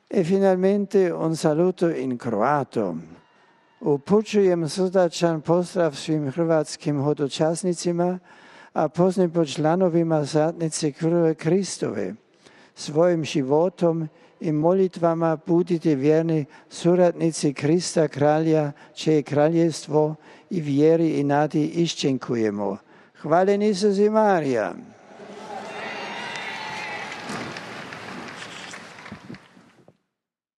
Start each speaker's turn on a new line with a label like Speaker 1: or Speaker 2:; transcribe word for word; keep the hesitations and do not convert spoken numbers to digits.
Speaker 1: E finalmente un saluto in kroato. Upućujem srdačan pozdrav svim hrvatskim hodočasnicima, a posebno članovima Satnice krvi Kristove. Svojim životom i molitvama budite vjerni suradnici Krista kralja, čije kraljevstvo i vjeri i nadi iščekujemo. Hvaljen Isus i Marija.